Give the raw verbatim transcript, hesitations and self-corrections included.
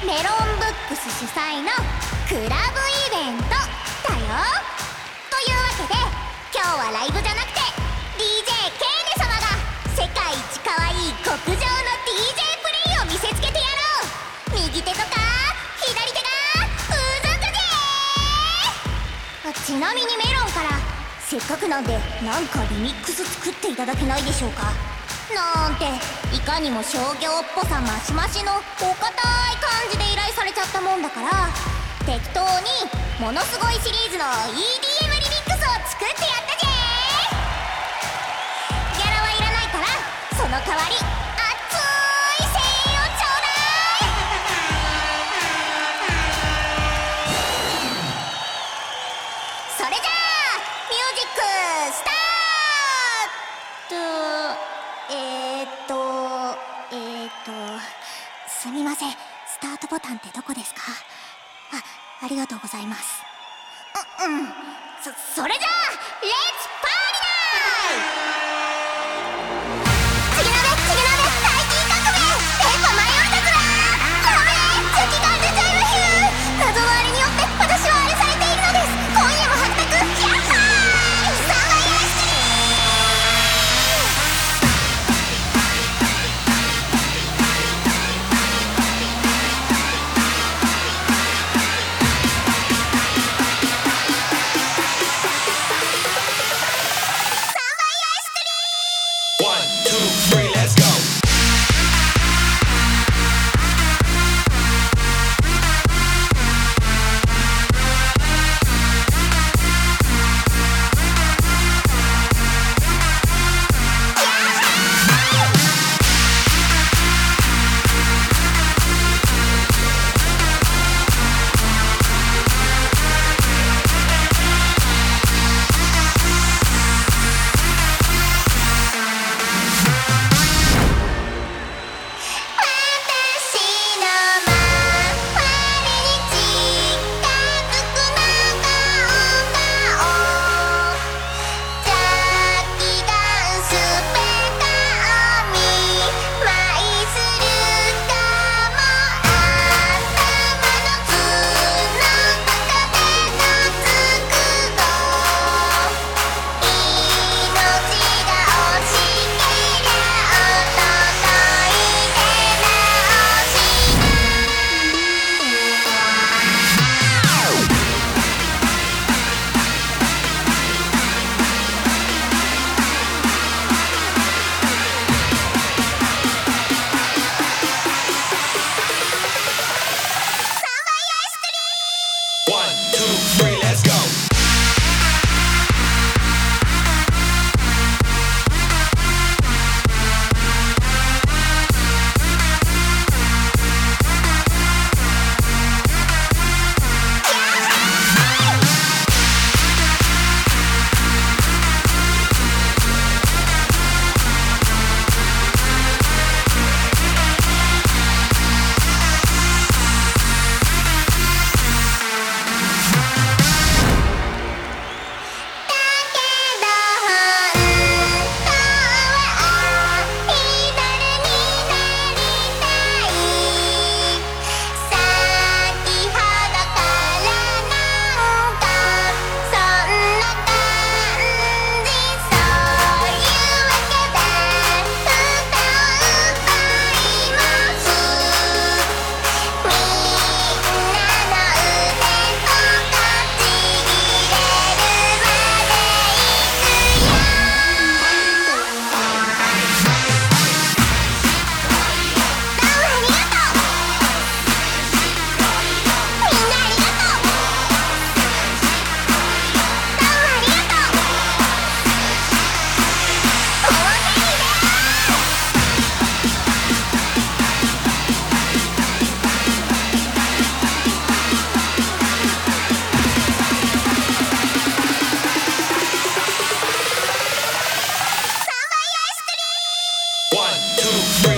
メロンブックス主催のクラブイベントだよ。というわけで今日はライブじゃなくて ディージェー ケーネ様が世界一可愛い極上の ディージェー プレイを見せつけてやろう。右手とか左手がうずくぜー。ちなみにメロンからせっかくなんでなんかリミックス作っていただけないでしょうかなんて、いかにも商業っぽさマシマシのお堅い感じで依頼されちゃったもんだから、適当にものすごいシリーズの イーディーエム リミックスを作ってやったぜー。ギャラはいらないからその代わり熱い声援をちょうだい。それじゃあミュージックスタート。えーっとえーっとすみません、スタートボタンってどこですか？あ、ありがとうございます。う、うん、そ、それじゃあレッツパーリナイ。次のね、次のね、大金革命電波迷いだずらー。ごめん、チョキが出ちゃいまひゅー。謎のあれによって私はあれされているのです。今夜も白卓ヤッハーイ。さんばいよろしくね One, two, three.